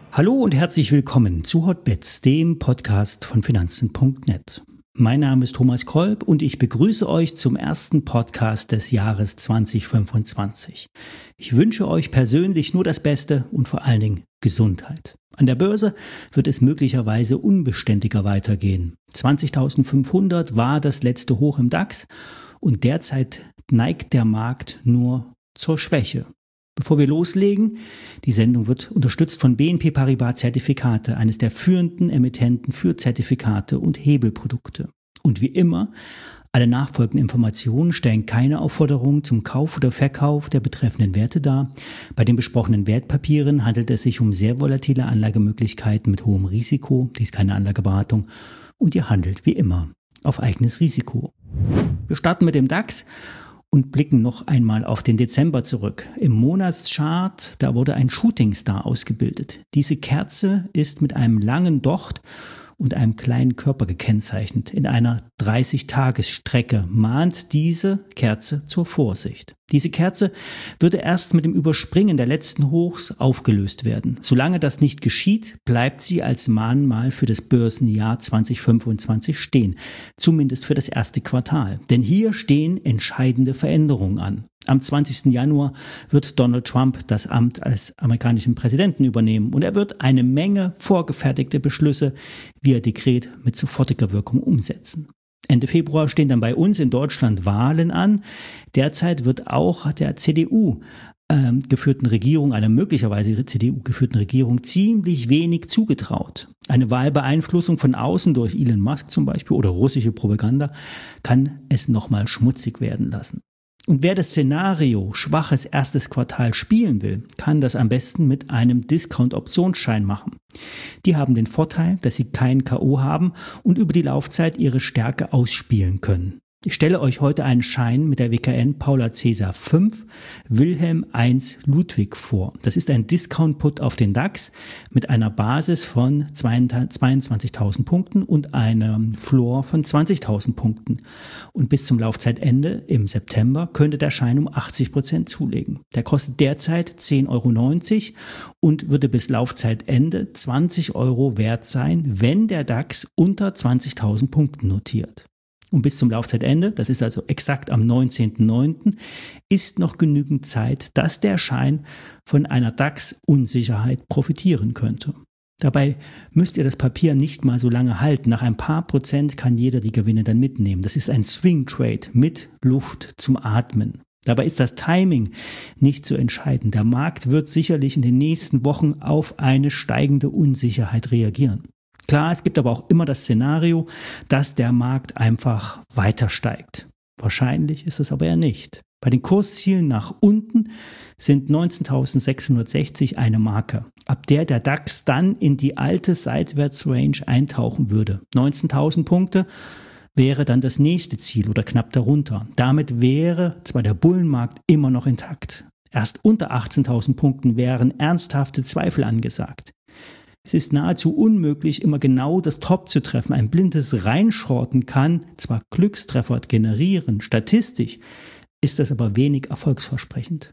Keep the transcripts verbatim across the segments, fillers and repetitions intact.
Hallo und herzlich willkommen zu Hotbets, dem Podcast von Finanzen Punkt net. Mein Name ist Thomas Kolb und ich begrüße euch zum ersten Podcast des Jahres zwanzig fünfundzwanzig. Ich wünsche euch persönlich nur das Beste und vor allen Dingen Gesundheit. An der Börse wird es möglicherweise unbeständiger weitergehen. zwanzigtausendfünfhundert war das letzte Hoch im DAX und derzeit neigt der Markt nur zur Schwäche. Bevor wir loslegen, die Sendung wird unterstützt von B N P Paribas Zertifikate, eines der führenden Emittenten für Zertifikate und Hebelprodukte. Und wie immer, alle nachfolgenden Informationen stellen keine Aufforderung zum Kauf oder Verkauf der betreffenden Werte dar. Bei den besprochenen Wertpapieren handelt es sich um sehr volatile Anlagemöglichkeiten mit hohem Risiko. Dies ist keine Anlageberatung und ihr handelt wie immer auf eigenes Risiko. Wir starten mit dem DAX und blicken noch einmal auf den Dezember zurück. Im Monatschart, da wurde ein Shooting Star ausgebildet. Diese Kerze ist mit einem langen Docht und einem kleinen Körper gekennzeichnet. In einer dreißig-Tages-Strecke mahnt diese Kerze zur Vorsicht. Diese Kerze würde erst mit dem Überspringen der letzten Hochs aufgelöst werden. Solange das nicht geschieht, bleibt sie als Mahnmal für das Börsenjahr zwanzig fünfundzwanzig stehen. Zumindest für das erste Quartal. Denn hier stehen entscheidende Veränderungen an. Am zwanzigsten Januar wird Donald Trump das Amt als amerikanischen Präsidenten übernehmen und er wird eine Menge vorgefertigte Beschlüsse via Dekret mit sofortiger Wirkung umsetzen. Ende Februar stehen dann bei uns in Deutschland Wahlen an. Derzeit wird auch der C D U ähm, geführten Regierung, einer möglicherweise C D U geführten Regierung, ziemlich wenig zugetraut. Eine Wahlbeeinflussung von außen durch Elon Musk zum Beispiel oder russische Propaganda kann es nochmal schmutzig werden lassen. Und wer das Szenario schwaches erstes Quartal spielen will, kann das am besten mit einem Discount-Optionsschein machen. Die haben den Vorteil, dass sie keinen K O haben und über die Laufzeit ihre Stärke ausspielen können. Ich stelle euch heute einen Schein mit der W K N Paula Cäsar fünf Wilhelm eins Ludwig vor. Das ist ein Discount-Put auf den DAX mit einer Basis von zweiundzwanzigtausend Punkten und einem Floor von zwanzigtausend Punkten. Und bis zum Laufzeitende im September könnte der Schein um achtzig Prozent zulegen. Der kostet derzeit zehn Euro neunzig und würde bis Laufzeitende zwanzig Euro wert sein, wenn der DAX unter zwanzigtausend Punkten notiert. Und bis zum Laufzeitende, das ist also exakt am neunzehnten neunten, ist noch genügend Zeit, dass der Schein von einer DAX-Unsicherheit profitieren könnte. Dabei müsst ihr das Papier nicht mal so lange halten. Nach ein paar Prozent kann jeder die Gewinne dann mitnehmen. Das ist ein Swing-Trade mit Luft zum Atmen. Dabei ist das Timing nicht so entscheidend. Der Markt wird sicherlich in den nächsten Wochen auf eine steigende Unsicherheit reagieren. Klar, es gibt aber auch immer das Szenario, dass der Markt einfach weiter steigt. Wahrscheinlich ist es aber ja nicht. Bei den Kurszielen nach unten sind neunzehntausendsechshundertsechzig eine Marke, ab der der DAX dann in die alte Seitwärtsrange eintauchen würde. neunzehntausend Punkte wäre dann das nächste Ziel oder knapp darunter. Damit wäre zwar der Bullenmarkt immer noch intakt. Erst unter achtzehntausend Punkten wären ernsthafte Zweifel angesagt. Es ist nahezu unmöglich, immer genau das Top zu treffen. Ein blindes Reinschorten kann zwar Glückstreffer generieren, statistisch ist das aber wenig erfolgsversprechend.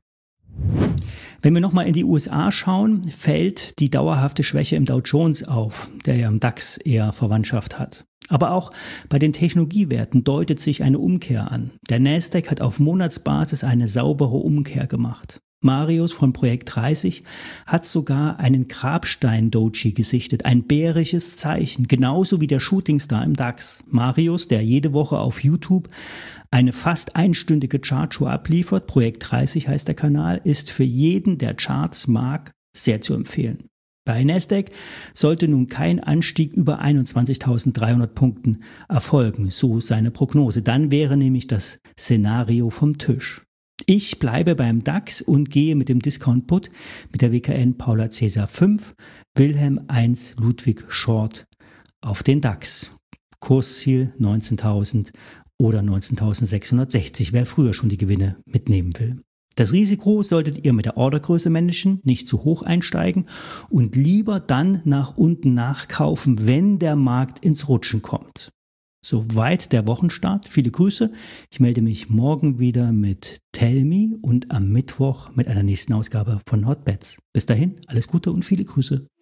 Wenn wir nochmal in die U S A schauen, fällt die dauerhafte Schwäche im Dow Jones auf, der ja im DAX eher Verwandtschaft hat. Aber auch bei den Technologiewerten deutet sich eine Umkehr an. Der Nasdaq hat auf Monatsbasis eine saubere Umkehr gemacht. Marius von Projekt dreißig hat sogar einen Grabstein-Doji gesichtet, ein bärisches Zeichen, genauso wie der Shooting Star im DAX. Marius, der jede Woche auf YouTube eine fast einstündige Chartshow abliefert, Projekt dreißig heißt der Kanal, ist für jeden, der Charts mag, sehr zu empfehlen. Bei Nasdaq sollte nun kein Anstieg über einundzwanzigtausenddreihundert Punkten erfolgen, so seine Prognose. Dann wäre nämlich das Szenario vom Tisch. Ich bleibe beim DAX und gehe mit dem Discount-Put mit der W K N Paula Cäsar fünf Wilhelm eins Ludwig Short auf den DAX. Kursziel neunzehntausend oder neunzehntausendsechshundertsechzig, wer früher schon die Gewinne mitnehmen will. Das Risiko solltet ihr mit der Ordergröße managen, nicht zu hoch einsteigen und lieber dann nach unten nachkaufen, wenn der Markt ins Rutschen kommt. Soweit der Wochenstart. Viele Grüße. Ich melde mich morgen wieder mit Tell Me und am Mittwoch mit einer nächsten Ausgabe von Hotbets. Bis dahin, alles Gute und viele Grüße.